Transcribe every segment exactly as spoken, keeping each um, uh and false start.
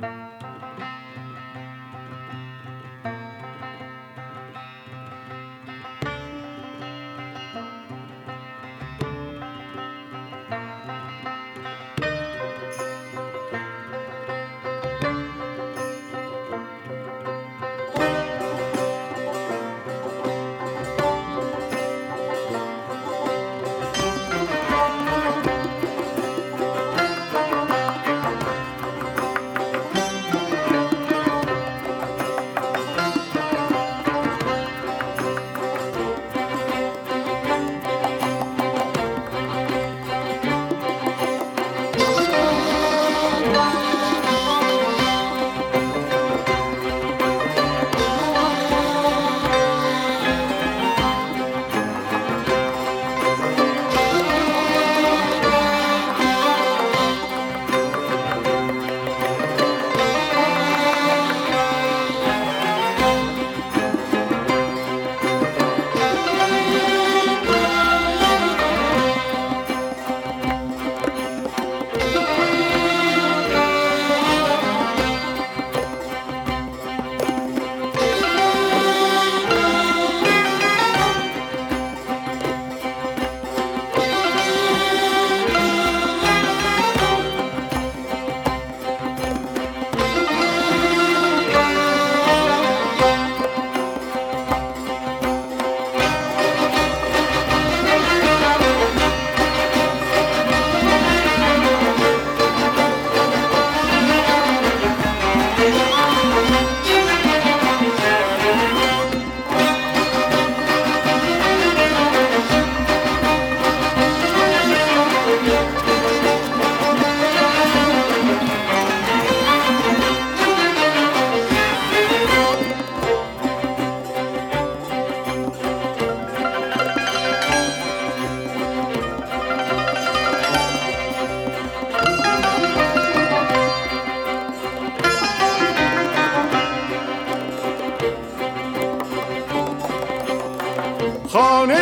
خانه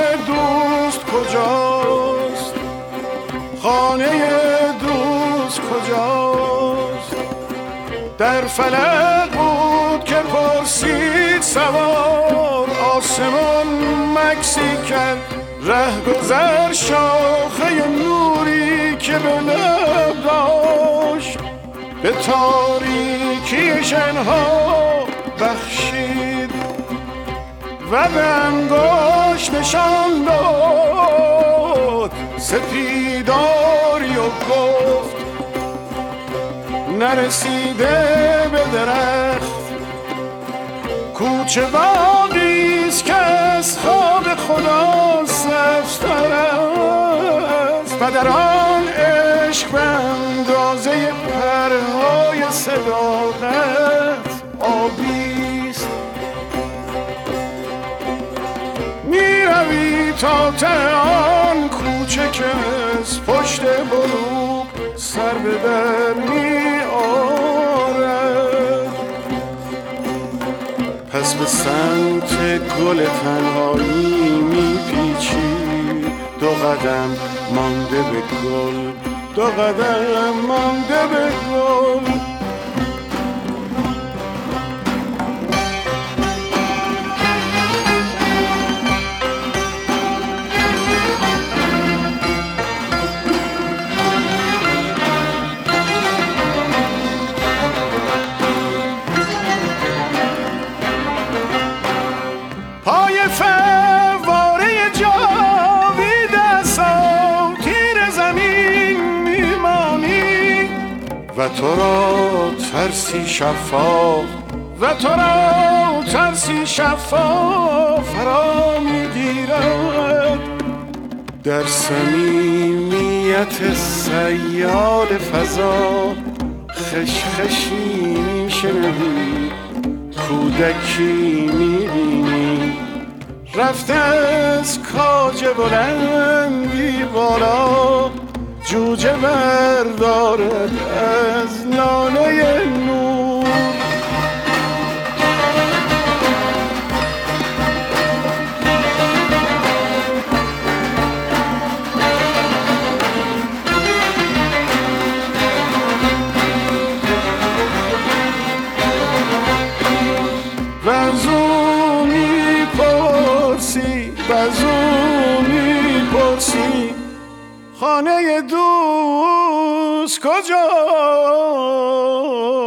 دوست کجاست؟ خانه دوست کجاست؟ در فلک بود که پرسید سوار، آسمان مکسی کرد ره گذر، شاخه نوری که به لب داشت به تاریکی شنها بخشید و به انگشت نشان داد سپیداری و گفت نرسیده به درخت، کوچه باقیست که از خواب خدا سبزتر است و در آن عشق به اندازه پرهای صداقت آبیست. میروی تا ته آن کوچه که از پشت بلوغ سر به در می آرد، پس به سمت گل تنهایی می پیچی، دو قدم مانده به گل، دو قدم مانده به گل. و تو را ترسی شفاف، و تو را ترسی شفاف فرا میگیرد، در صمیمیت سیال فضا خشخشی میشنوی، کودکی میبینی رفته از کاج بلندی بالا، جوجه بردارد از لانه نور. بازو میپرسی بازو میپرسی خانه دوست کجاست؟